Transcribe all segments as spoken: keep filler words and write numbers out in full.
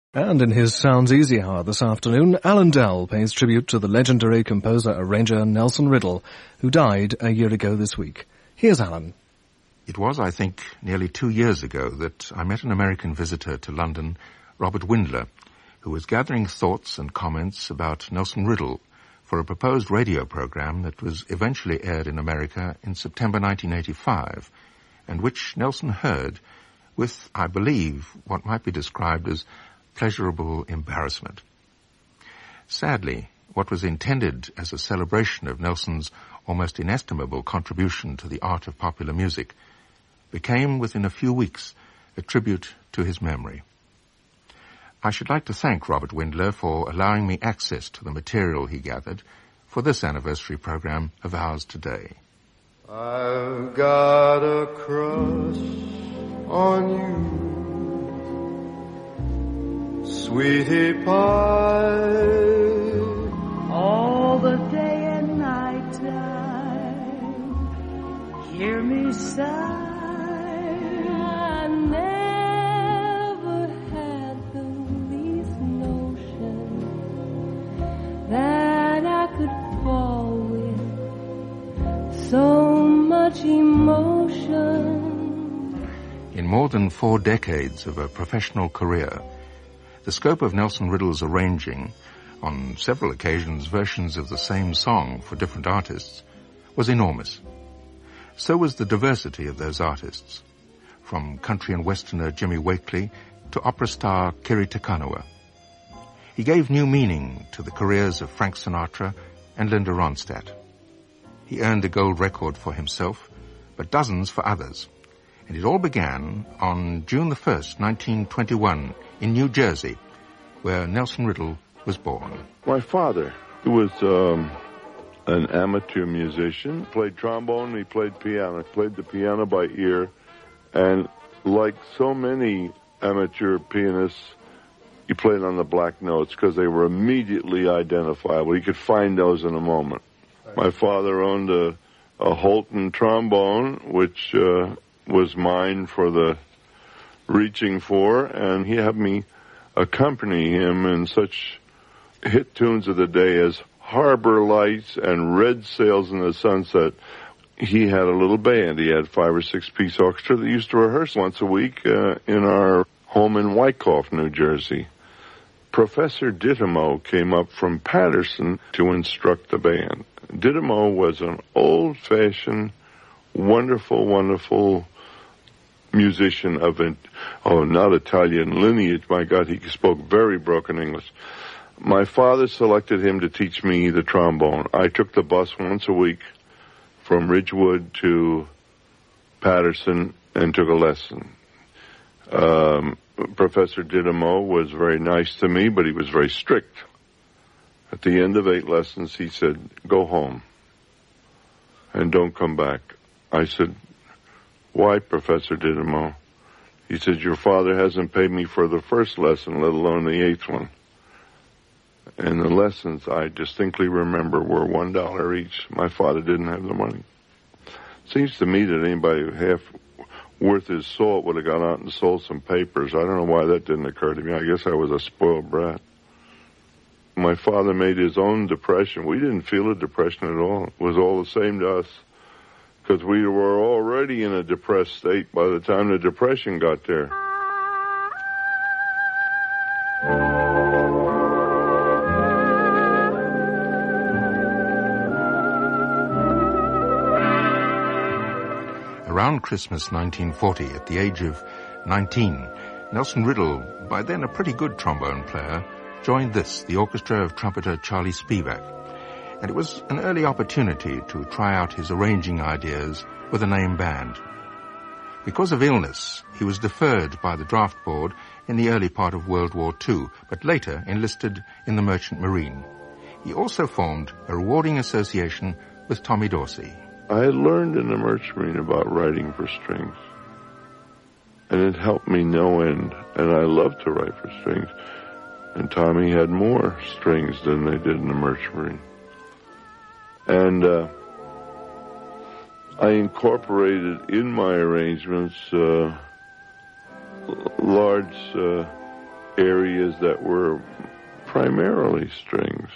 And in his Sounds Easy Hour this afternoon, Alan Dell pays tribute to the legendary composer-arranger Nelson Riddle, who died a year ago this week. Here's Alan. It was, I think, nearly two years ago that I met an American visitor to London, Robert Windler, who was gathering thoughts and comments about Nelson Riddle for a proposed radio program that was eventually aired in America in September nineteen eighty-five, and which Nelson heard with, I believe, what might be described as pleasurable embarrassment. Sadly, what was intended as a celebration of Nelson's almost inestimable contribution to the art of popular music became, within a few weeks, a tribute to his memory. I should like to thank Robert Windler for allowing me access to the material he gathered for this anniversary program of ours today. I've got a crush on you, sweetie pie, all the day and night time, hear me sigh. I never had the least notion that I could fall with so much emotion. In more than four decades of a professional career, the scope of Nelson Riddle's arranging, on several occasions versions of the same song for different artists, was enormous. So was the diversity of those artists, from country and westerner Jimmy Wakely to opera star Kiri Te Kanawa. He gave new meaning to the careers of Frank Sinatra and Linda Ronstadt. He earned a gold record for himself, but dozens for others. And it all began on June the first, nineteen twenty-one, in New Jersey, where Nelson Riddle was born. My father, who was um, an amateur musician, played trombone, he played piano, played the piano by ear, and like so many amateur pianists, he played on the black notes because they were immediately identifiable. You could find those in a moment. My father owned a, a Holton trombone, which uh, was mine for the reaching for, and he had me accompany him in such hit tunes of the day as Harbor Lights and Red Sails in the Sunset. He had a little band. He had five or six piece orchestra that used to rehearse once a week uh, in our home in Wyckoff, New Jersey. Professor Dittamo came up from Patterson to instruct the band. Dittamo was an old-fashioned, wonderful, wonderful musician of, an, oh, not Italian lineage. My God, he spoke very broken English. My father selected him to teach me the trombone. I took the bus once a week from Ridgewood to Patterson and took a lesson. Um, Professor Dittamo was very nice to me, but he was very strict. At the end of eight lessons, he said, "Go home and don't come back." I said, "Why, Professor Dittamo?" He said, "Your father hasn't paid me for the first lesson, let alone the eighth one." And the lessons, I distinctly remember, were one dollar each. My father didn't have the money. Seems to me that anybody half worth his salt would have gone out and sold some papers. I don't know why that didn't occur to me. I guess I was a spoiled brat. My father made his own depression. We didn't feel a depression at all. It was all the same to us because we were already in a depressed state by the time the depression got there. Around Christmas nineteen forty, at the age of nineteen, Nelson Riddle, by then a pretty good trombone player, joined this, the orchestra of trumpeter Charlie Spivak. And it was an early opportunity to try out his arranging ideas with a name band. Because of illness, he was deferred by the draft board in the early part of World War Two, but later enlisted in the Merchant Marine. He also formed a rewarding association with Tommy Dorsey. I had learned in the Merchant Marine about writing for strings, and it helped me no end, and I loved to write for strings. And Tommy had more strings than they did in the Merchant Marine. And uh, I incorporated in my arrangements uh, large uh, areas that were primarily strings.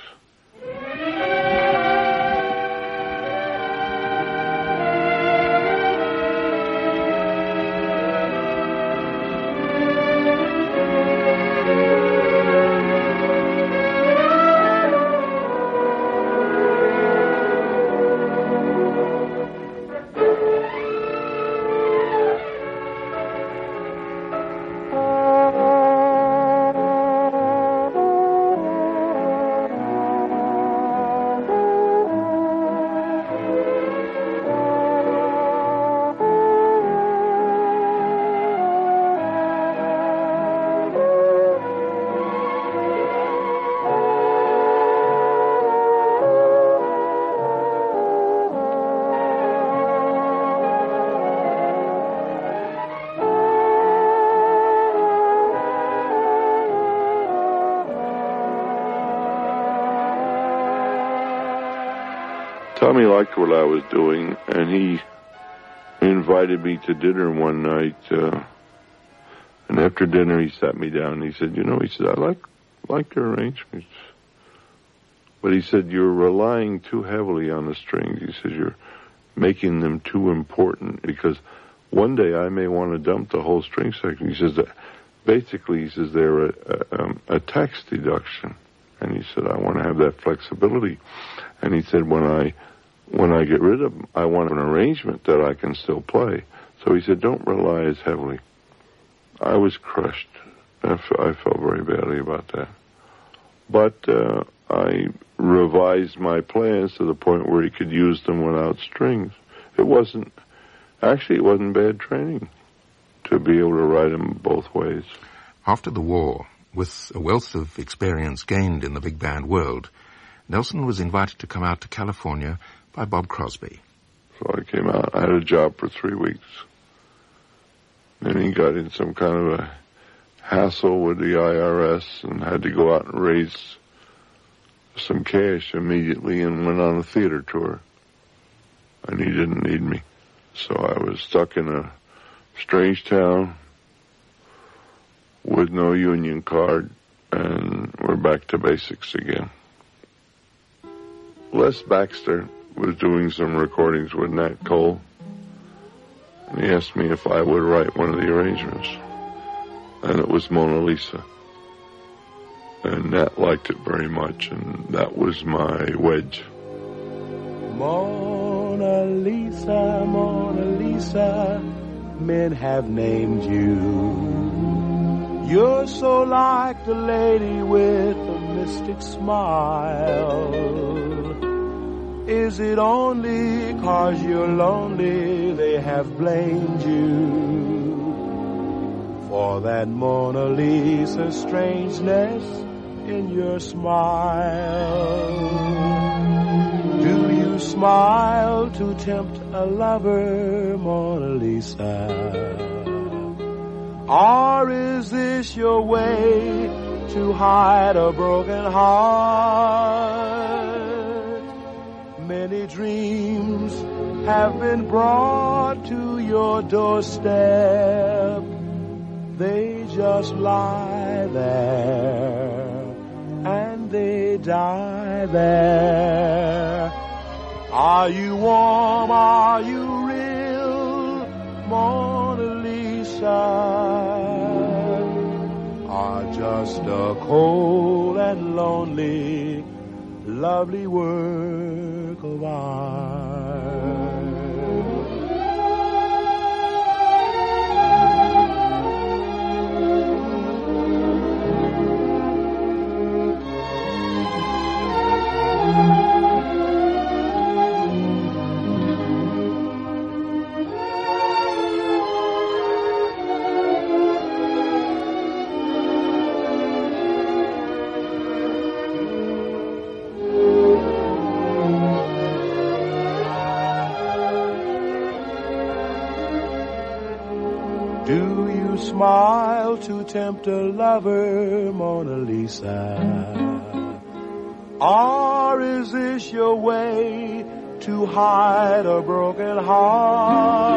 Tommy liked what I was doing, and he invited me to dinner one night. Uh, and after dinner, he sat me down and he said, you know, he said, I like like your arrangements. But he said, you're relying too heavily on the strings. He says, you're making them too important because one day I may want to dump the whole string section. He says, that basically, he says, they're a, a, um, a tax deduction. And he said, I want to have that flexibility. And he said, when I when I get rid of them, I want an arrangement that I can still play. So he said, don't rely as heavily. I was crushed. I, f- I felt very badly about that. But uh, I revised my plans to the point where he could use them without strings. It wasn't, actually it wasn't bad training to be able to write them both ways. After the war, with a wealth of experience gained in the big band world, Nelson was invited to come out to California by Bob Crosby. So I came out. I had a job for three weeks. Then he got in some kind of a hassle with the I R S and had to go out and raise some cash immediately and went on a theater tour. And he didn't need me. So I was stuck in a strange town with no union card, and we're back to basics again. Les Baxter was doing some recordings with Nat Cole, and he asked me if I would write one of the arrangements, and it was Mona Lisa. And Nat liked it very much, and that was my wedge. Mona Lisa, Mona Lisa, men have named you. You're so like the lady with a mystic smile. Is it only 'cause you're lonely they have blamed you for that Mona Lisa strangeness in your smile? Do you smile to tempt a lover, Mona Lisa? Or is this your way to hide a broken heart? Many dreams have been brought to your doorstep. They just lie there and they die there. Are you warm? Are you real, Mona Lisa? Or just a cold and lonely, lovely work of art? Smile to tempt a lover, Mona Lisa? Or is this your way to hide a broken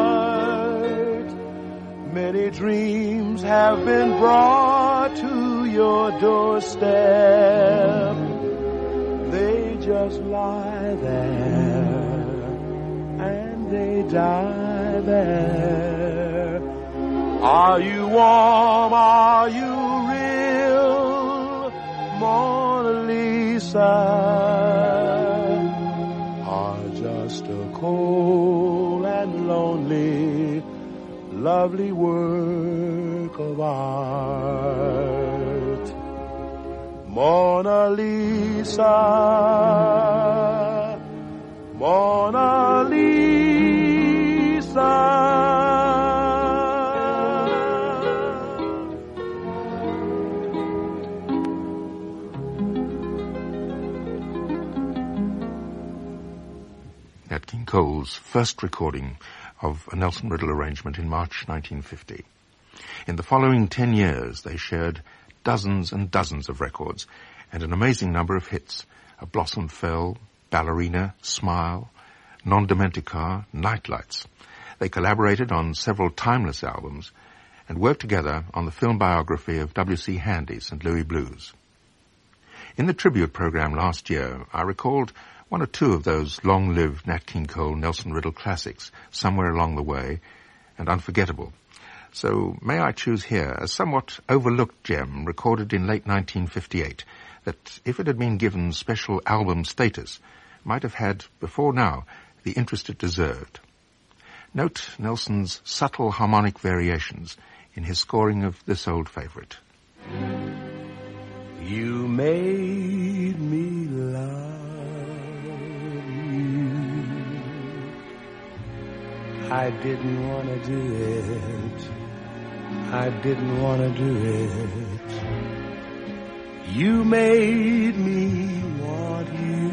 heart? Many dreams have been brought to your doorstep. They just lie there and they die there. Are you warm? Are you real, Mona Lisa? Or just a cold and lonely, lovely work of art? Mona Lisa, Mona Lisa. Nat King Cole's first recording of a Nelson Riddle arrangement in March nineteen fifty. In the following ten years, they shared dozens and dozens of records and an amazing number of hits. A Blossom Fell, Ballerina, Smile, Non Dementica, Nightlights. They collaborated on several timeless albums and worked together on the film biography of W C Handy, Saint Louis Blues. In the tribute program last year, I recalled one or two of those long-lived Nat King Cole, Nelson Riddle classics, Somewhere Along the Way and Unforgettable. So may I choose here a somewhat overlooked gem recorded in late nineteen fifty-eight that, if it had been given special album status, might have had, before now, the interest it deserved. Note Nelson's subtle harmonic variations in his scoring of this old favorite. You made me love you. I didn't want to do it. I didn't want to do it. You made me want you.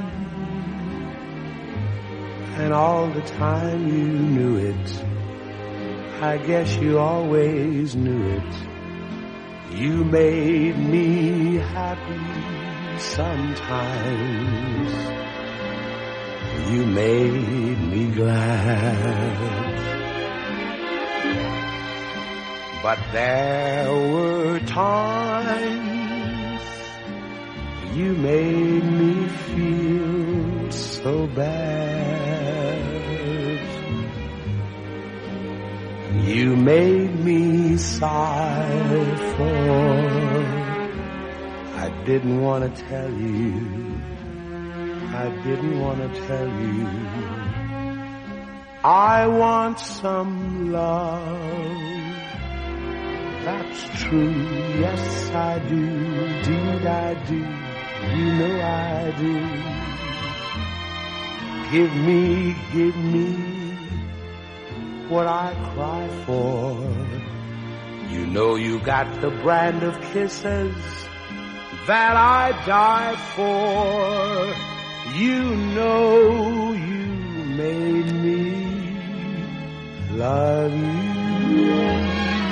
And all the time you knew it. I guess you always knew it. You made me happy sometimes. You made me glad. But there were times you made me feel so bad. You made me sigh for I didn't want to tell you. I didn't want to tell you. I want some love. That's true, yes I do, indeed I do, you know I do. Give me, give me what I cry for. You know you got the brand of kisses that I die for. You know you made me love you.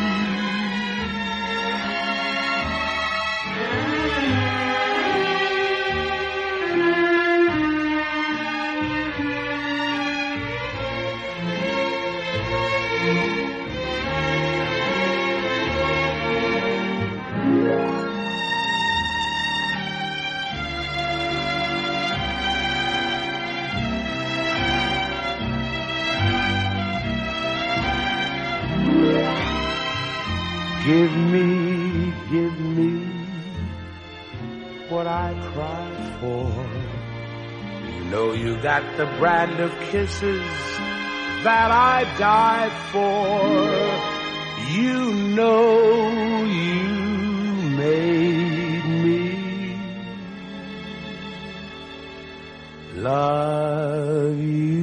Give me, give me what I cry for. You know you got the brand of kisses that I die for. You know you made me love you.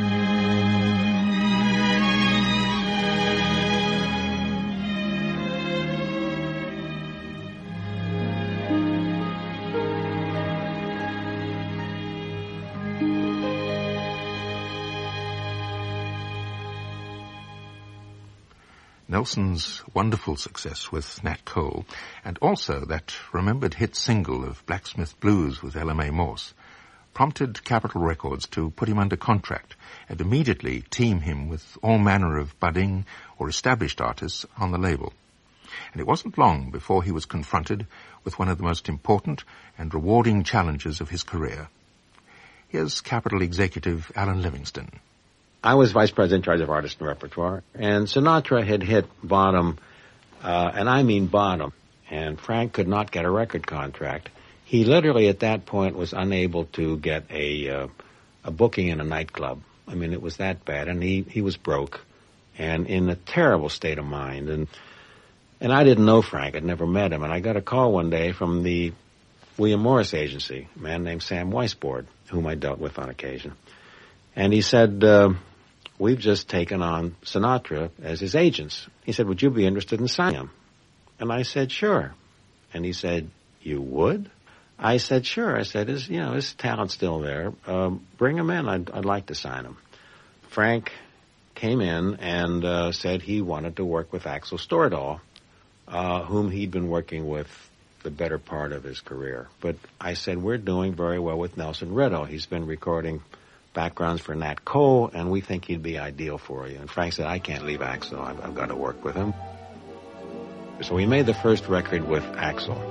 Nelson's wonderful success with Nat Cole, and also that remembered hit single of Blacksmith Blues with Ella Mae Morse, prompted Capitol Records to put him under contract and immediately team him with all manner of budding or established artists on the label. and it wasn't long before he was confronted with one of the most important and rewarding challenges of his career. Here's Capitol executive Alan Livingston. I was vice president in charge of artist and repertoire, and Sinatra had hit bottom, uh, and I mean bottom, and Frank could not get a record contract. He literally at that point was unable to get a uh, a booking in a nightclub. I mean, it was that bad, and he, he was broke and in a terrible state of mind. And and I didn't know Frank. I'd never met him. And I got a call one day from the William Morris Agency, a man named Sam Weisbord, whom I dealt with on occasion. And he said, uh, we've just taken on Sinatra as his agents. He said, would you be interested in signing him? And I said, sure. And he said, you would? I said, sure. I said, his, you know, his talent's still there. Um, bring him in. I'd, I'd like to sign him. Frank came in and uh, said he wanted to work with Axel Stordahl, uh, whom he'd been working with the better part of his career. But I said, we're doing very well with Nelson Riddle. He's been recording backgrounds for Nat Cole, and we think he'd be ideal for you. And Frank said, I can't leave Axel. I've, I've got to work with him. So we made the first record with Axel.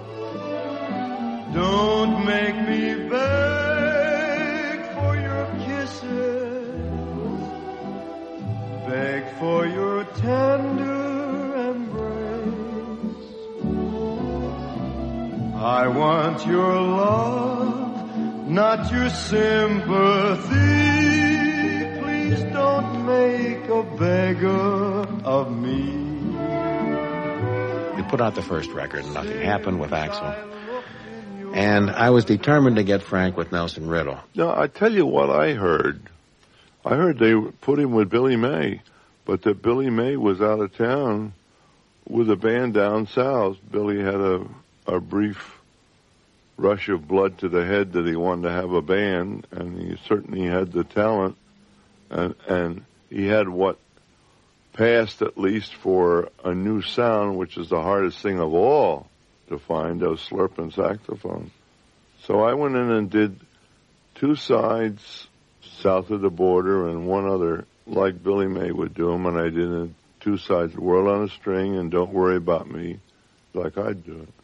Don't make me beg for your kisses, beg for your tender embrace. I want your love, not your sympathy. Please don't make a beggar of me. We put out the first record and nothing happened with Axel. And I was determined to get Frank with Nelson Riddle. No, I tell you what I heard. I heard they put him with Billy May, but that Billy May was out of town with a band down south. Billy had a, a brief rush of blood to the head that he wanted to have a band, and he certainly had the talent, and, and he had what passed at least for a new sound, which is the hardest thing of all to find, those slurping saxophones. So I went in and did two sides south of the border and one other like Billy May would do them, and I did two sides, World on a String and Don't Worry About Me, like I'd do it.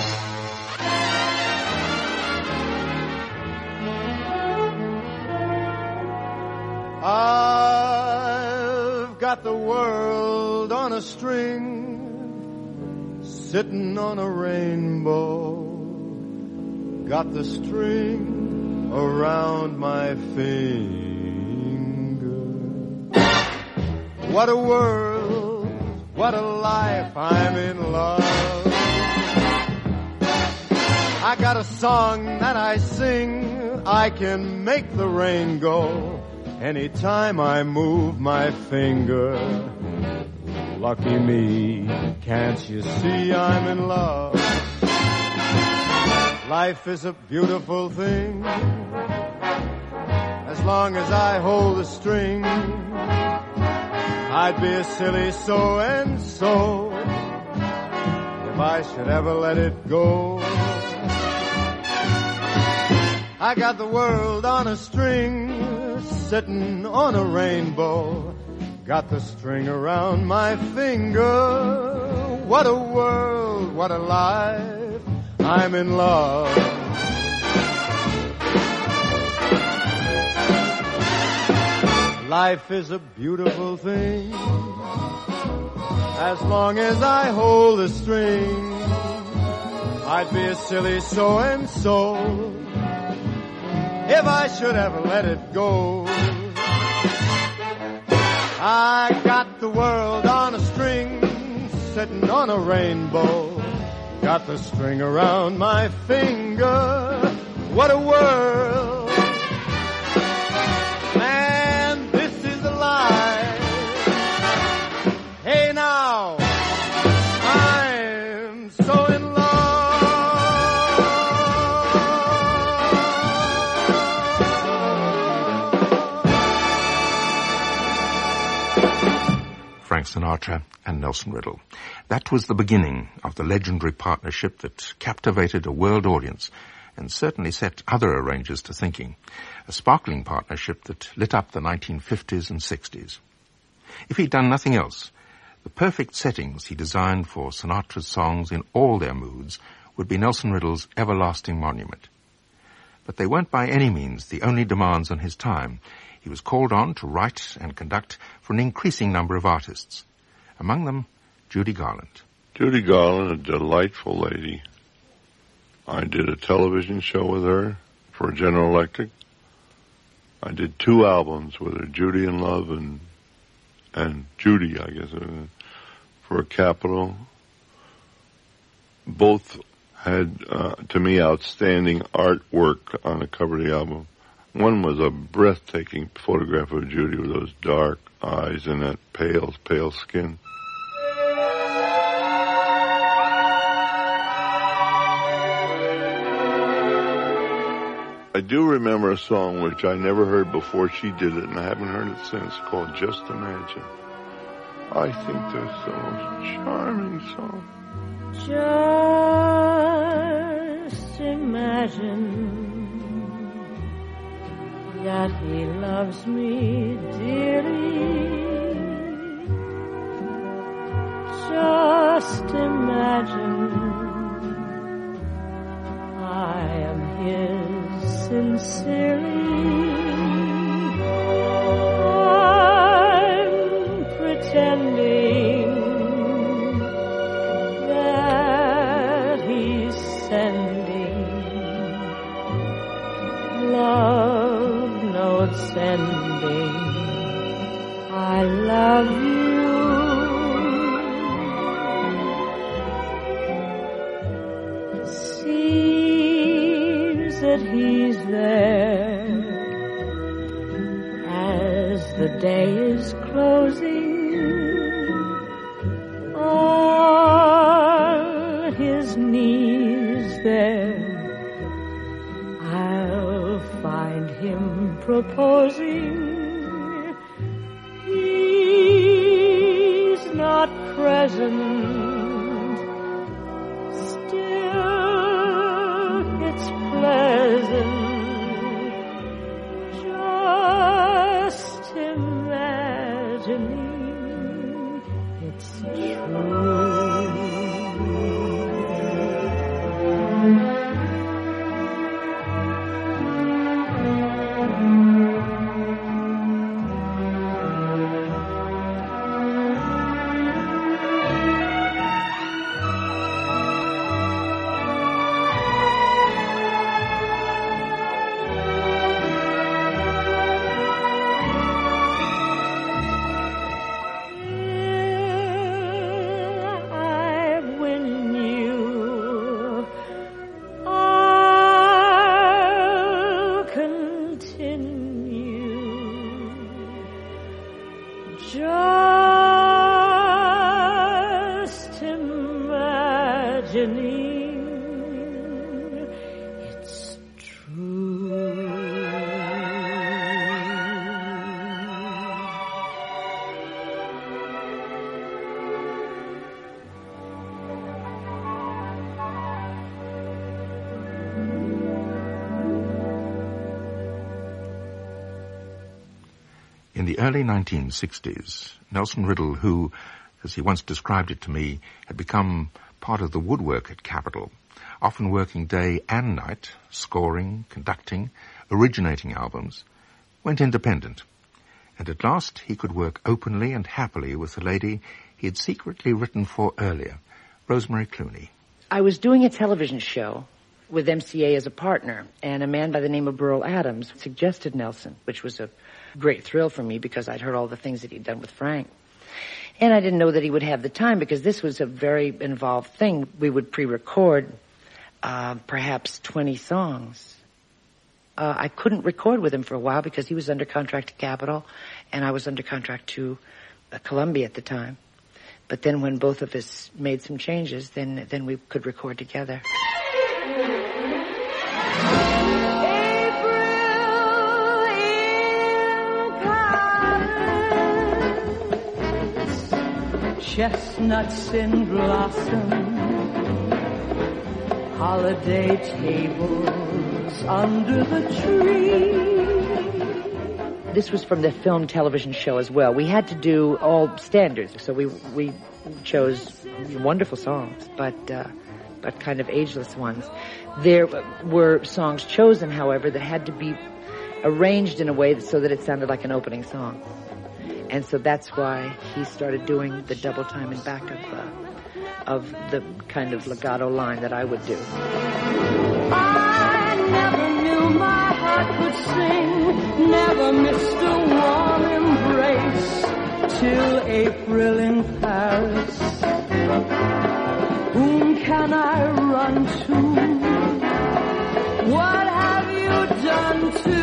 I've got the world on a string, sitting on a rainbow, got the string around my finger. What a world, what a life, I'm in love. I got a song that I sing, I can make the rain go anytime I move my finger. Lucky me, can't you see I'm in love? Life is a beautiful thing, as long as I hold the string. I'd be a silly so-and-so if I should ever let it go. I got the world on a string, sitting on a rainbow, got the string around my finger. What a world, what a life, I'm in love. Life is a beautiful thing, as long as I hold the string. I'd be a silly so-and-so if I should ever let it go. I got the world on a string, sitting on a rainbow, got the string around my finger. What a world, man, this is a life. Hey now, I'm so in love. Frank Sinatra and Nelson Riddle. That was the beginning of the legendary partnership that captivated a world audience and certainly set other arrangers to thinking. A sparkling partnership that lit up the nineteen fifties and sixties. If he'd done nothing else, The perfect settings he designed for Sinatra's songs in all their moods would be Nelson Riddle's everlasting monument. But they weren't by any means the only demands on his time. He was called on to write and conduct for an increasing number of artists. Among them, Judy Garland. Judy Garland, a delightful lady. I did a television show with her for General Electric. I did two albums with her, Judy in Love and and Judy, I guess, uh, for Capitol. Both had, uh, to me, outstanding artwork on the cover of the album. One was a breathtaking photograph of Judy with those dark eyes and that pale, pale skin. I do remember a song which I never heard before she did it, and I haven't heard it since, called Just Imagine. I think that's the most charming song. Just imagine that he loves me dearly. Just imagine I am his sincerely. I'm pretending that he's sending love notes sending. I love you. It seems that he's there as the day is closing. On his knees there, I'll find him proposing. He's not present, still it's pleasant. Just imagining it's true. Just imagining it's true. In the early nineteen sixties, Nelson Riddle, who, as he once described it to me, had become part of the woodwork at Capitol, often working day and night, scoring, conducting, originating albums, went independent. And at last he could work openly and happily with the lady he had secretly written for earlier, Rosemary Clooney. I was doing a television show with M C A as a partner, and a man by the name of Burl Adams suggested Nelson, which was a great thrill for me because I'd heard all the things that he'd done with Frank. And I didn't know that he would have the time because this was a very involved thing. We would pre-record uh, perhaps twenty songs. Uh, I couldn't record with him for a while because he was under contract to Capitol and I was under contract to uh, Columbia at the time. But then when both of us made some changes, then then we could record together. Chestnuts in blossom, holiday tables under the tree, this was from the film television show as well. We had to do all standards, so we we chose wonderful songs, but uh, but kind of ageless ones. There were songs chosen, however, that had to be arranged in a way so that it sounded like an opening song. And so that's why he started doing the double time and back of, uh, of the kind of legato line that I would do. I never knew my heart could sing, never missed a warm embrace, till April in Paris. Whom can I run to? What have you done to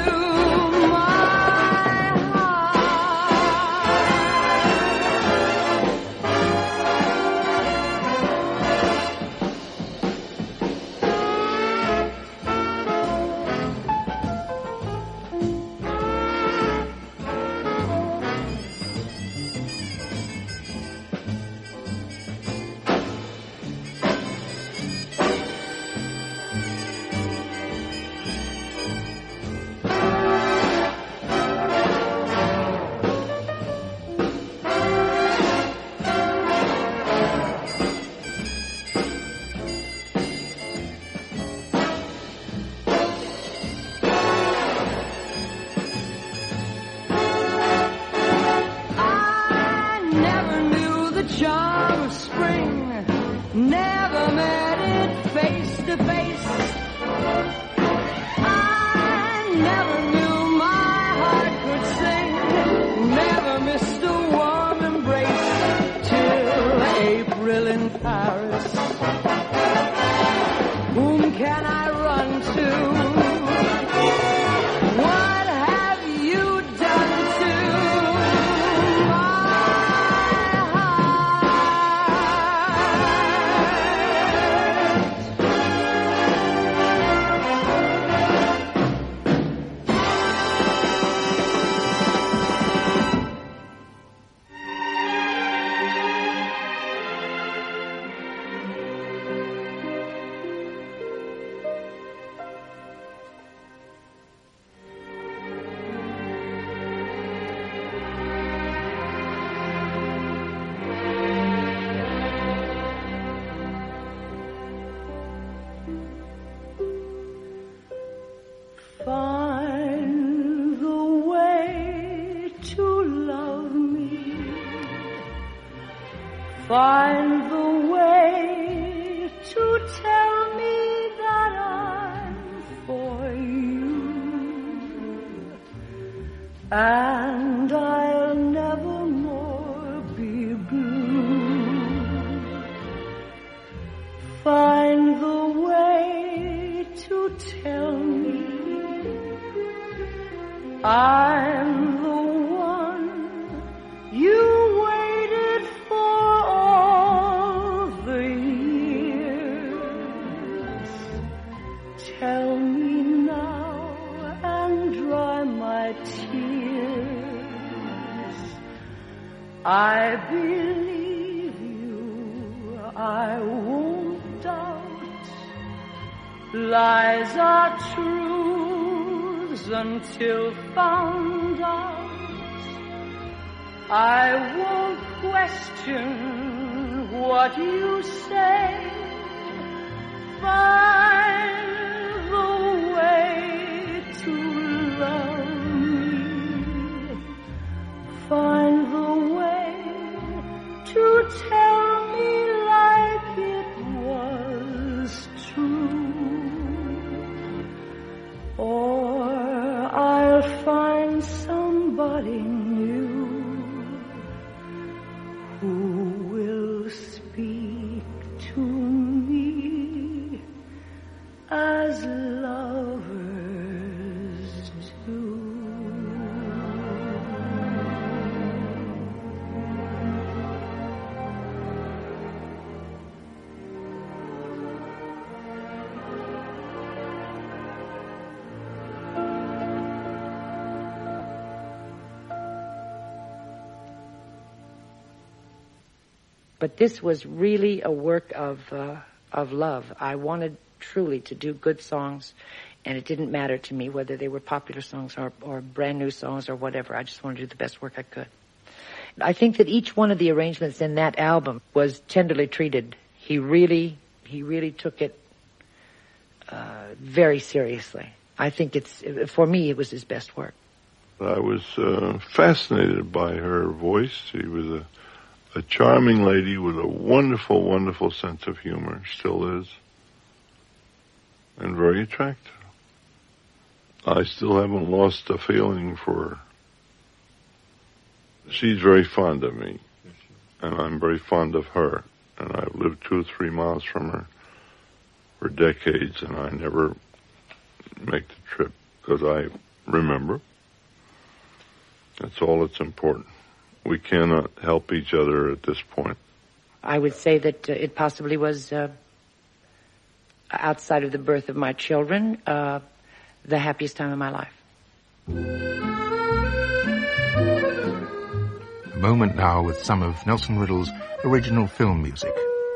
Find the way to tell me that I'm for you, and I'll never more be blue. Find the way to tell me I'm the one you waited for all the years. Tell me now and dry my tears. I believe you, I won't doubt. Lies are truths until found out. I won't question what you say. Find the way to love me. Find the way to tell me like it was true. Or I'll find somebody new who will speak to me as lovers do. But this was really a work of uh, of love. I wanted truly to do good songs And it didn't matter to me whether they were popular songs or, or brand new songs or whatever. I just wanted to do the best work I could. I think that each one of the arrangements in that album was tenderly treated. He really, he really took it uh, very seriously. I think it's, for me, it was his best work. I was uh, fascinated by her voice. She was a, a charming lady with a wonderful, wonderful sense of humor, still is, and very attractive. I still haven't lost a feeling for her. She's very fond of me, and I'm very fond of her, and I've lived two or three miles from her for decades, and I never make the trip because I remember. That's all that's important. We cannot help each other at this point. I would say that uh, it possibly was, uh, outside of the birth of my children, uh, the happiest time of my life. A moment now with some of Nelson Riddle's original film music.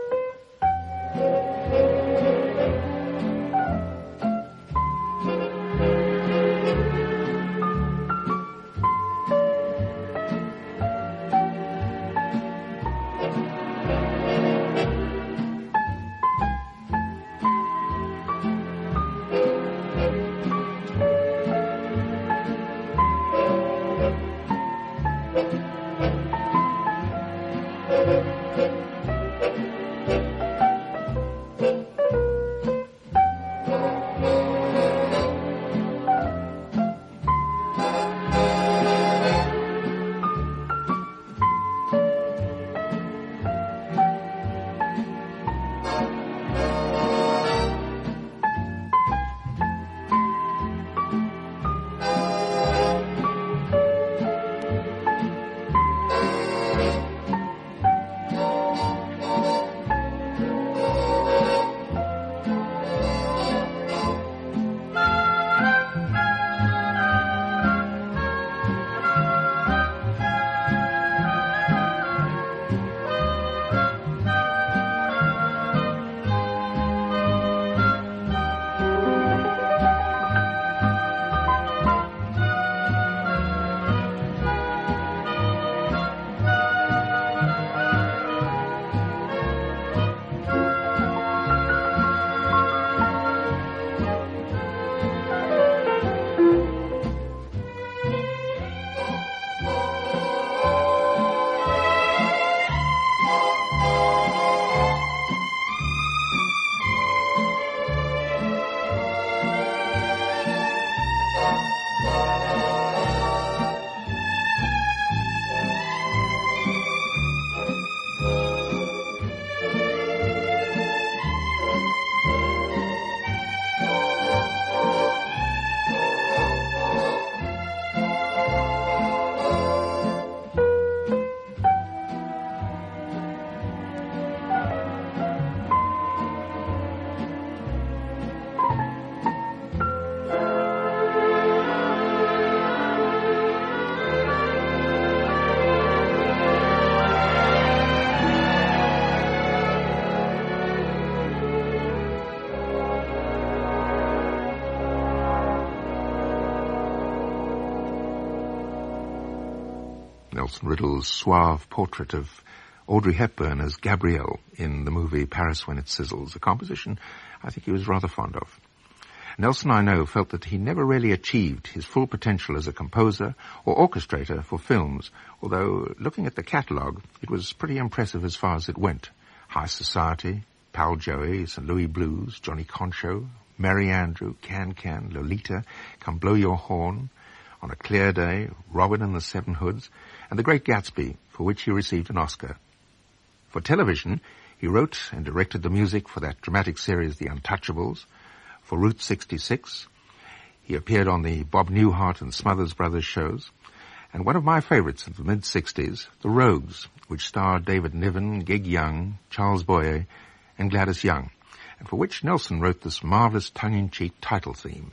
Nelson Riddle's suave portrait of Audrey Hepburn as Gabrielle in the movie Paris When It Sizzles, a composition I think he was rather fond of. Nelson, I know, felt that he never really achieved his full potential as a composer or orchestrator for films, although looking at the catalogue, it was pretty impressive as far as it went. High Society, Pal Joey, Saint Louis Blues, Johnny Concho, Mary Andrew, Can Can, Lolita, Come Blow Your Horn, On a Clear Day, Robin and the Seven Hoods, and The Great Gatsby, for which he received an Oscar. For television, he wrote and directed the music for that dramatic series The Untouchables, for Route sixty-six. He appeared on the Bob Newhart and Smothers Brothers shows, and one of my favorites of the mid-sixties, The Rogues, which starred David Niven, Gig Young, Charles Boyer, and Gladys Young, and for which Nelson wrote this marvelous tongue-in-cheek title theme.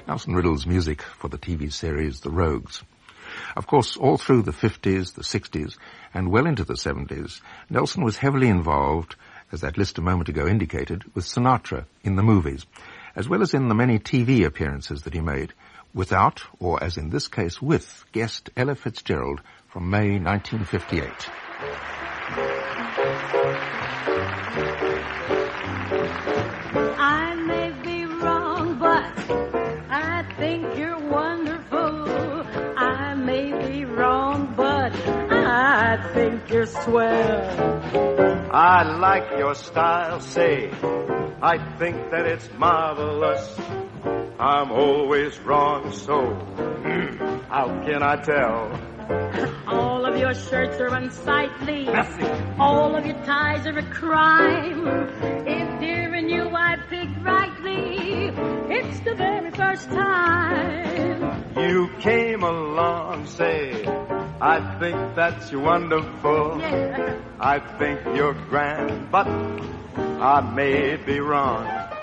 Nelson Riddle's music for the T V series The Rogues. Of course, all through the fifties, the sixties, and well into the seventies, Nelson was heavily involved, as that list a moment ago indicated, with Sinatra in the movies, as well as in the many T V appearances that he made, without, or as in this case with, guest Ella Fitzgerald from May nineteen fifty-eight. I may be wrong, but I think you're wonderful. I may be wrong, but I think you're swell. I like your style, say, I think that it's marvelous. I'm always wrong, so how can I tell? All of your shirts are unsightly. All of your ties are a crime. If dear and you I pick rightly, it's the very first time. You came along, say, I think that's wonderful. Yeah. I think you're grand, but I may be wrong.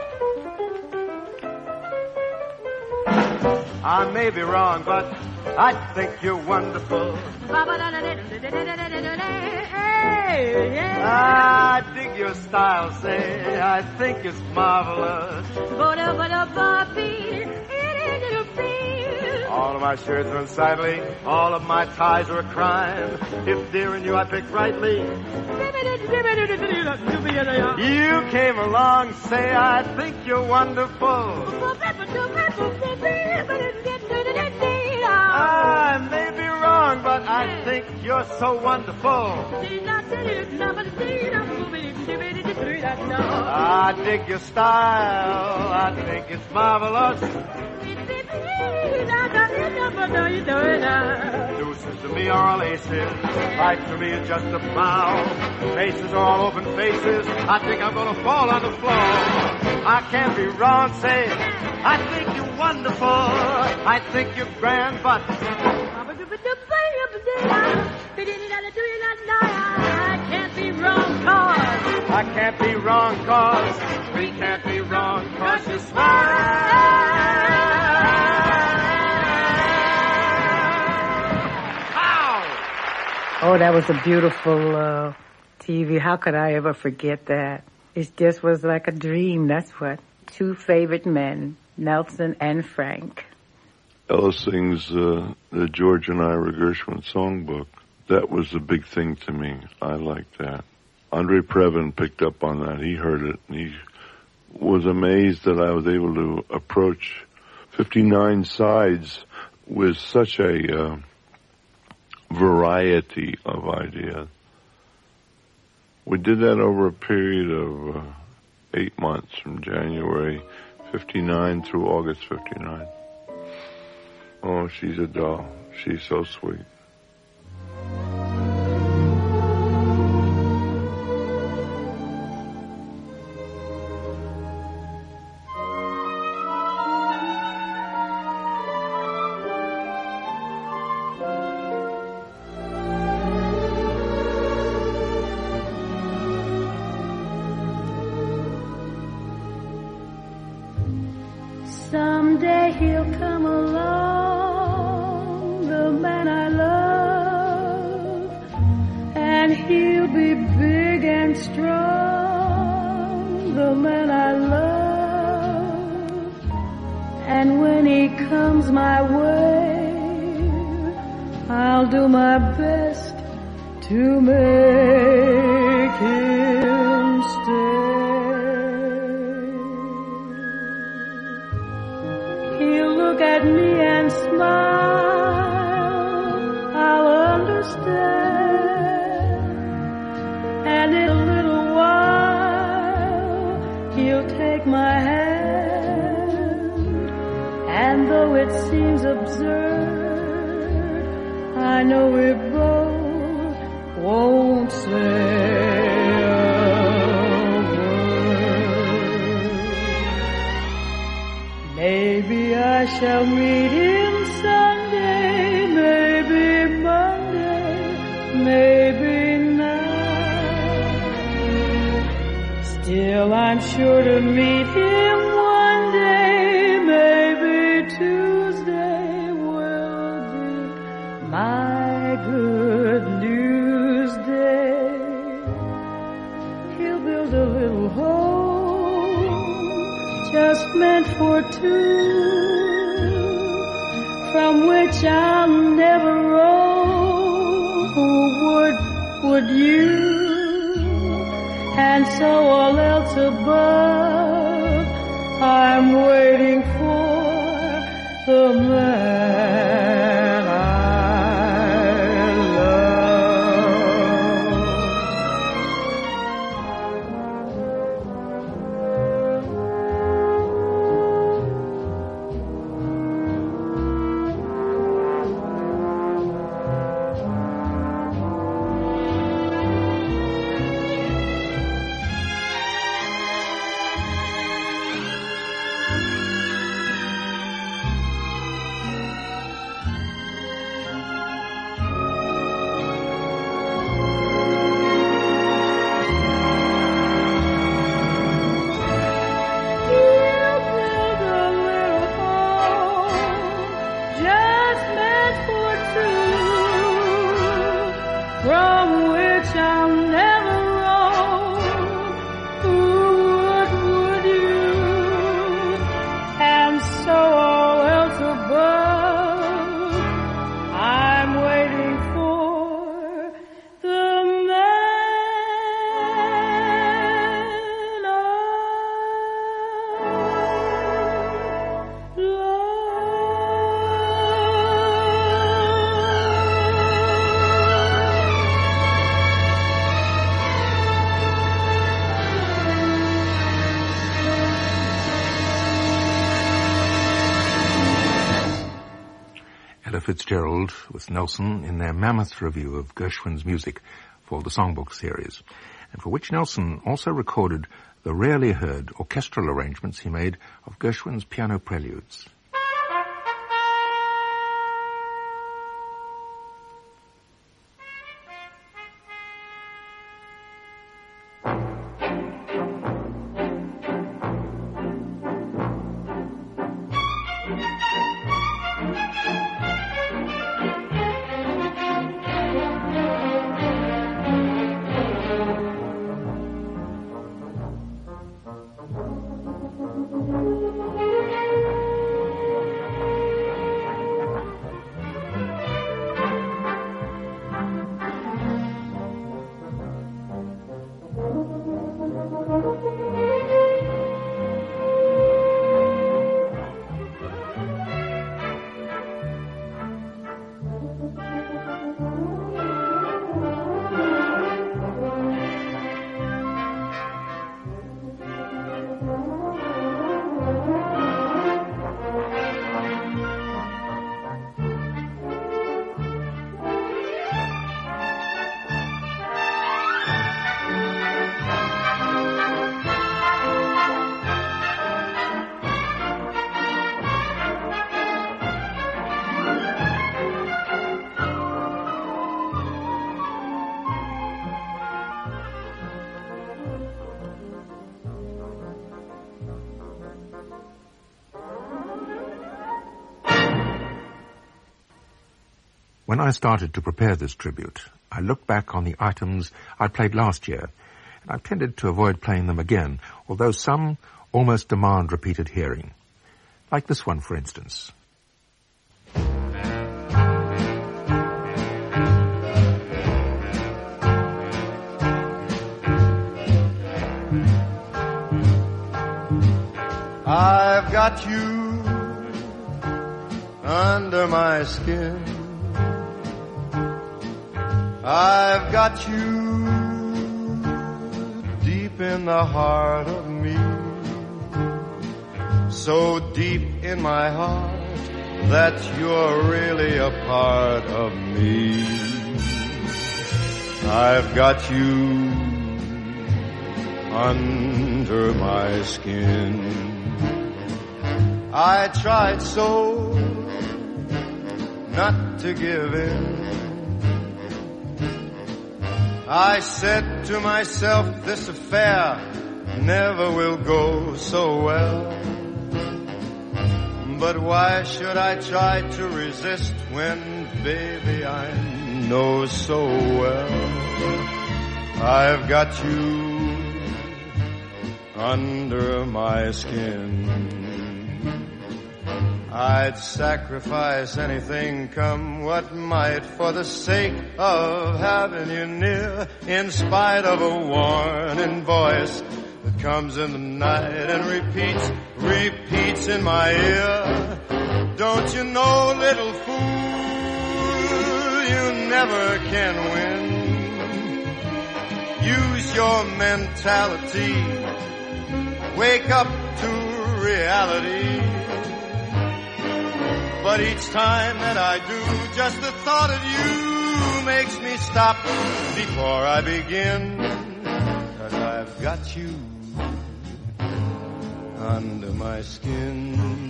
I may be wrong, but I think you're wonderful. I dig your style, say, I think it's marvelous. All of my shirts are unsightly, all of my ties are a crime. If dear and you I pick rightly, you came along, say, I think you're wonderful. I may be wrong, but I think you're so wonderful. I dig your style, I think it's marvelous. Deuces to me are all aces, life to me is just a bow. Faces are all open faces, I think I'm gonna fall on the floor. I can't be wrong, say, I think you're wonderful. I think you're grand, but I can't be wrong, cause I can't be wrong, cause we can't be wrong, cause you smile. Oh, that was a beautiful uh, T V. How could I ever forget that? It just was like a dream, that's what. Two favorite men, Nelson and Frank. Ella sings uh, the George and Ira Gershwin songbook. That was a big thing to me. I liked that. Andre Previn picked up on that. He heard it, and he was amazed that I was able to approach fifty-nine sides with such a uh, variety of ideas. We did that over a period of uh, eight months, from January fifty-nine through August fifty-nine. Oh, she's a doll. She's so sweet. someday he'll come along, the man I love, and he'll be big and strong, the man I love. And when he comes my way, I'll do my best to make him stay. He'll look at me and smile, I'll understand, and in a little while he'll take my hand, and though it seems absurd, I know we both won't say a word. Maybe I shall meet him Sunday, maybe Monday, maybe not. Still I'm sure to meet him one day, maybe two. just meant for two, from which I'll never roll. Would, would you? And so all else above, I'm waiting for the man I love. Fitzgerald with Nelson in their mammoth review of Gershwin's music for the Songbook series, and for which Nelson also recorded the rarely heard orchestral arrangements he made of Gershwin's piano preludes. When I started to prepare this tribute, I looked back on the items I played last year, and I've tended to avoid playing them again, although some almost demand repeated hearing. Like this one, for instance. I've got you under my skin. I've got you deep in the heart of me, so deep in my heart that you're really a part of me. I've got you under my skin. I tried so not to give in. I said to myself, this affair never will go so well. But why should I try to resist when, baby, I know so well I've got you under my skin. I'd sacrifice anything, come what might, for the sake of having you near, in spite of a warning voice that comes in the night and repeats, repeats in my ear. Don't you know, little fool, you never can win. Use your mentality, wake up to reality. But each time that I do, just the thought of you makes me stop before I begin. 'Cause I've got you under my skin.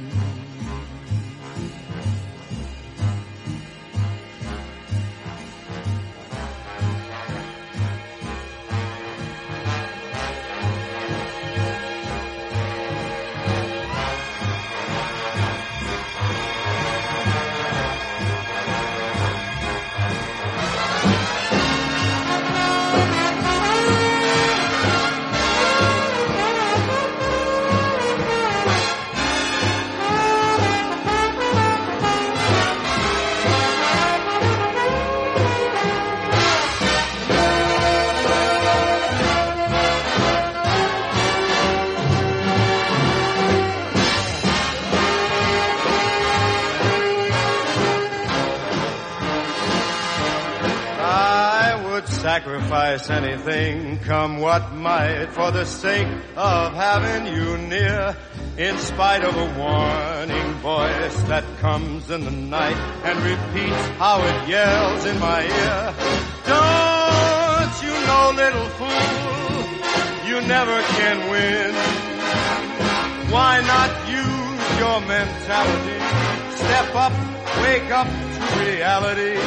Sacrifice anything, come what might, for the sake of having you near, in spite of a warning voice that comes in the night and repeats how it yells in my ear. Don't you know, little fool, you never can win. Why not use your mentality? Step up, wake up to reality.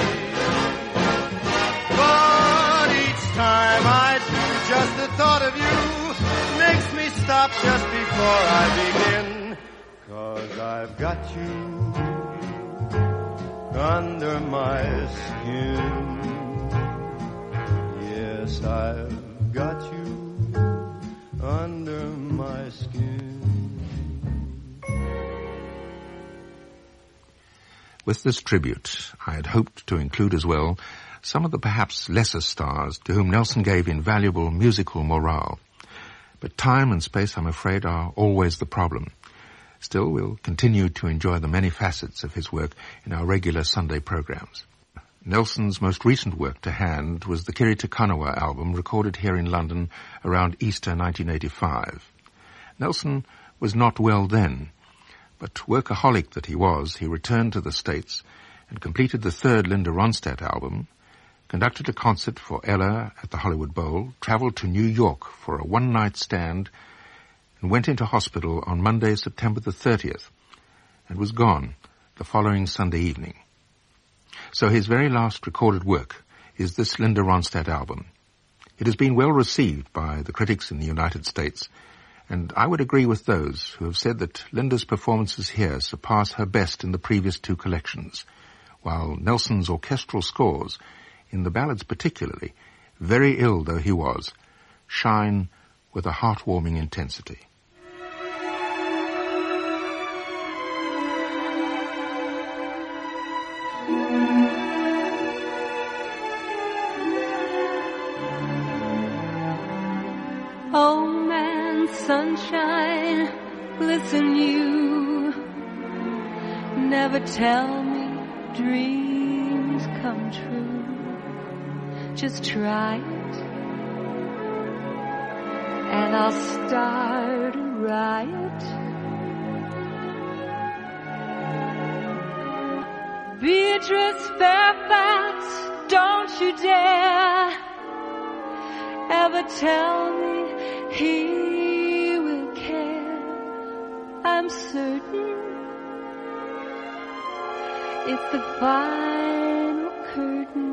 But each time I do, just the thought of you makes me stop just before I begin. 'Cause I've got you under my skin. Yes, I've got you under my skin. With this tribute, I had hoped to include as well some of the perhaps lesser stars to whom Nelson gave invaluable musical morale. But time and space, I'm afraid, are always the problem. Still, we'll continue to enjoy the many facets of his work in our regular Sunday programs. Nelson's most recent work to hand was the Kiri Te Kanawa album, recorded here in London around Easter nineteen eighty-five. Nelson was not well then, but workaholic that he was, he returned to the States and completed the third Linda Ronstadt album, conducted a concert for Ella at the Hollywood Bowl, travelled to New York for a one-night stand, and went into hospital on Monday, September the thirtieth, and was gone the following Sunday evening. So his very last recorded work is this Linda Ronstadt album. It has been well received by the critics in the United States, and I would agree with those who have said that Linda's performances here surpass her best in the previous two collections, while Nelson's orchestral scores, in the ballads particularly, very ill though he was, shine with a heartwarming intensity. Oh man, sunshine, listen you, never tell me dreams come true. Just try it, and I'll start a riot. Beatrice Fairfax, don't you dare ever tell me he will care. I'm certain it's the final curtain.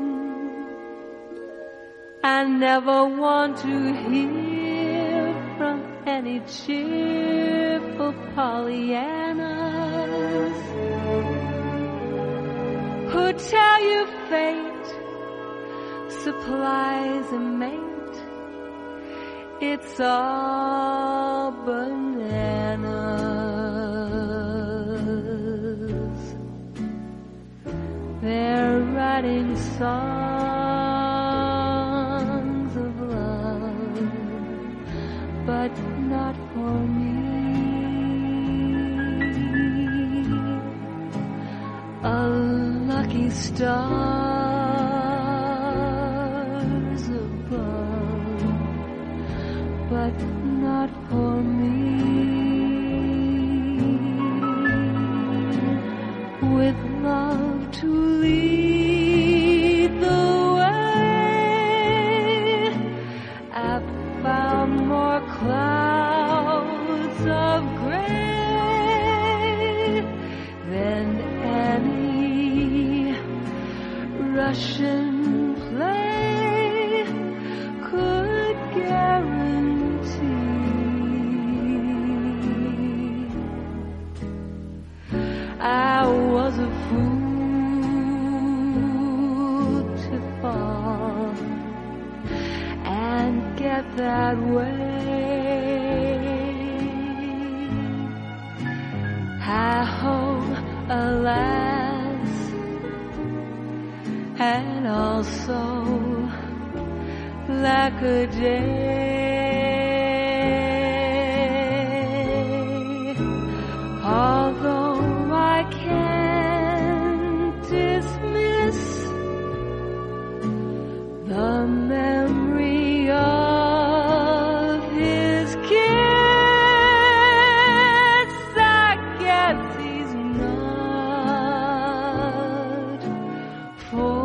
I never want to hear from any cheerful Pollyannas who tell you fate supplies a mate it's all bananas. They're writing songs of love, but not for me. A lucky stars above, but not for me. With love to lead the way, I've found more clouds of gray than any Russian play could guarantee. I was a fool to fall and get that way. Hi-ho, alas, and also lack a day. Although I can't dismiss the memory of his kiss, I guess he's not for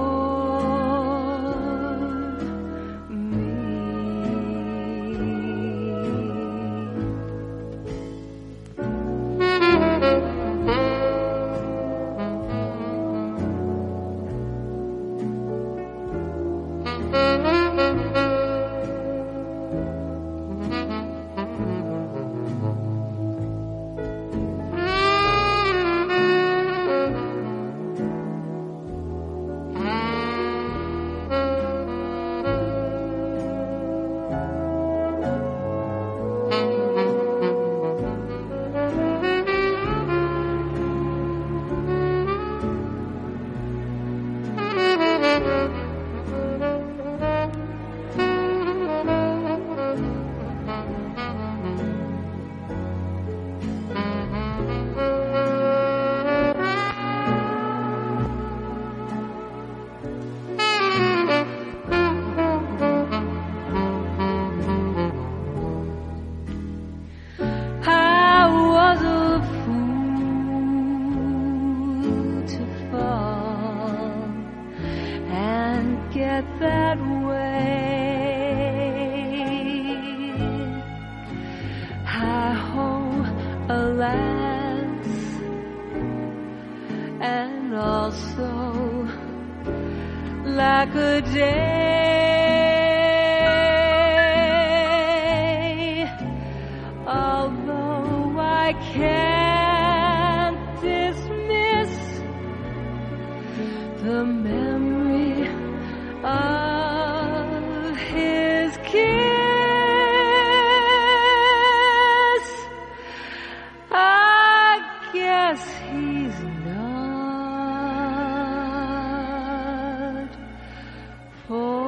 that way. Hi-ho, alas, and also like a day. Although I can't dismiss the memory of his kiss, I guess he's not for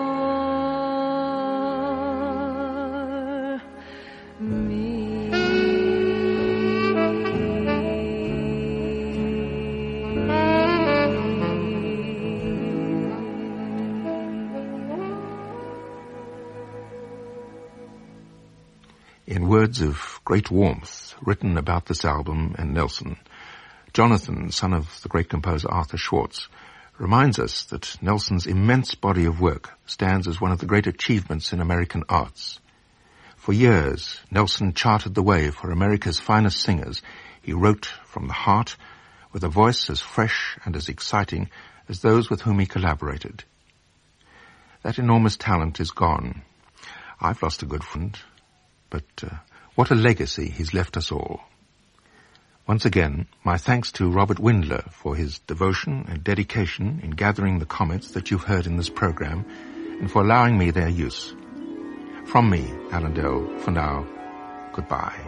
me. In words of great warmth written about this album and Nelson, Jonathan, son of the great composer Arthur Schwartz, reminds us that Nelson's immense body of work stands as one of the great achievements in American arts. For years, Nelson charted the way for America's finest singers. He wrote from the heart, with a voice as fresh and as exciting as those with whom he collaborated. That enormous talent is gone. I've lost a good friend, but uh, what a legacy he's left us all. Once again, my thanks to Robert Windler for his devotion and dedication in gathering the comments that you've heard in this program and for allowing me their use. From me, Alan Dell, for now, goodbye.